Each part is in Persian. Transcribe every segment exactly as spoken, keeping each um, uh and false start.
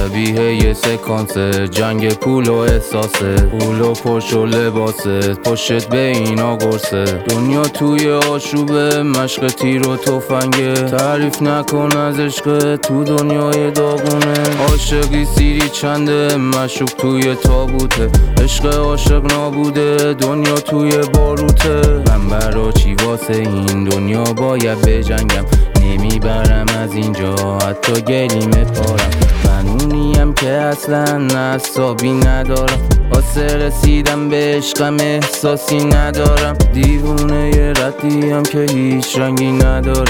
شبیه یه سکانسه، جنگ پول و احساسه، پول و پرش و لباسه، پشت به اینا گرسه. دنیا توی آشوبه، مشق تیر و تفنگه، تعریف نکن از عشق تو دنیای داغونه. عاشقی سیری چنده، مشوق توی تابوته، عشق عاشق نابوده، دنیا توی باروته. من برا چی واسه این دنیا باید بجنگم، نمیبرم از اینجا حتی گلیم پارم. من اونیم که اصلا اعصابی ندارم، واسه رسیدم به عشقم احساسی ندارم. دیوونه یه ردیم که هیچ رنگی نداره،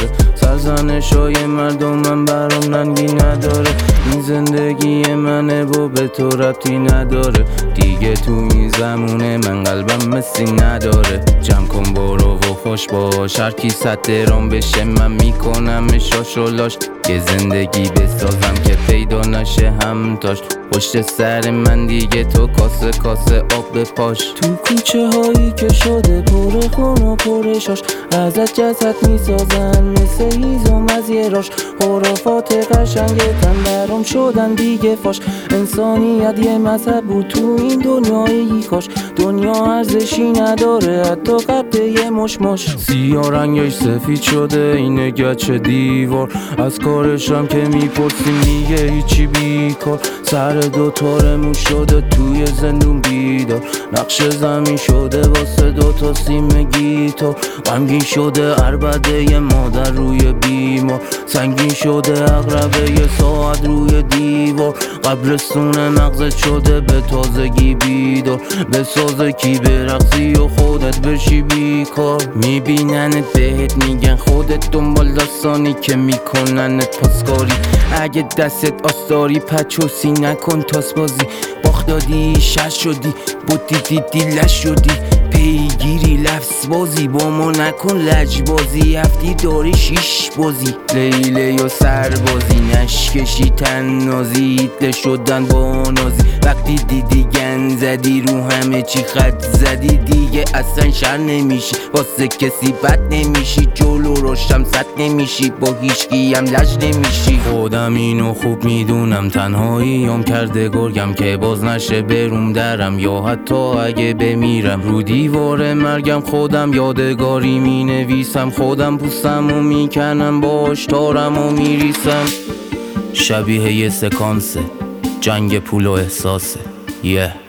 سرزنشای مردمم برام ننگی نداره. این زندگی منه و به تو ربطی نداره، دیگه تو این زمونه من قلبم مسی نداره. جمع کن برو و خوش باش، هر کی صد درام بشه من میکنم شاش و لاش. یه زندگی بسازم که پیدا نشه همتاش، پشت سر من دیگه تو کاسه کاسه آب به پاش. تو کوچه هایی که شده پر خون و پر شاش، ازت جسد میسازن مثل هیزم از یه راش. خرافات قشنگ تن برام شدن دیگه فاش، انسانیت یه مذهب بود تو این دنیایی کاش. دنیا ارزشی نداره حتی قد یه مشماش، سیاه رنگش سفید شده اینه گچ دیوار. از کارشم که میپرسی میگه هیچی بیکار، سر دوتارمون شده توی زندون بیدار. نقش زمین شده واسه دوتا سیم گیتار، غمگین شده عربده یه مادر روی بیمار، سنگین شده اقربه یه ساعت روی دیوار. قبرستون مغزت شده به تازگی بیدار، به سازه کی برقصی و خودت بشی بیکار. میبیننت بهت میگن خودت دنبال داستانی که میکننت پاسکاری. اگه دستت آستاری پچوسی نکن تاس بازی، باخت دادی شش شدی بودی دیدی لش شدی. پیگیری لفظ بازی با ما نکن لج بازی، هفتی داری شیش بازی لیله و سربازی. نشکشی تن نازی هیتله شدن با نازی، وقتی دیدی گن زدی رو همه چی خط زدی. دیگه اصلا شر نمیشی واسه کسی بد نمیشی، جلو روشم صد نمیشی با هیچکی هم لج نمیشی. خودم اینو خوب میدونم تنهایی هم کرده گرگم که باز نشه بروم درم، یا حتی اگه بمیرم رو دیوار مرگم خودم یادگاری می نویسم. خودم پوستم و میکنم باش تارم و میریسم. شبیه یه سکانسه، جنگ پول و احساسه. yeah.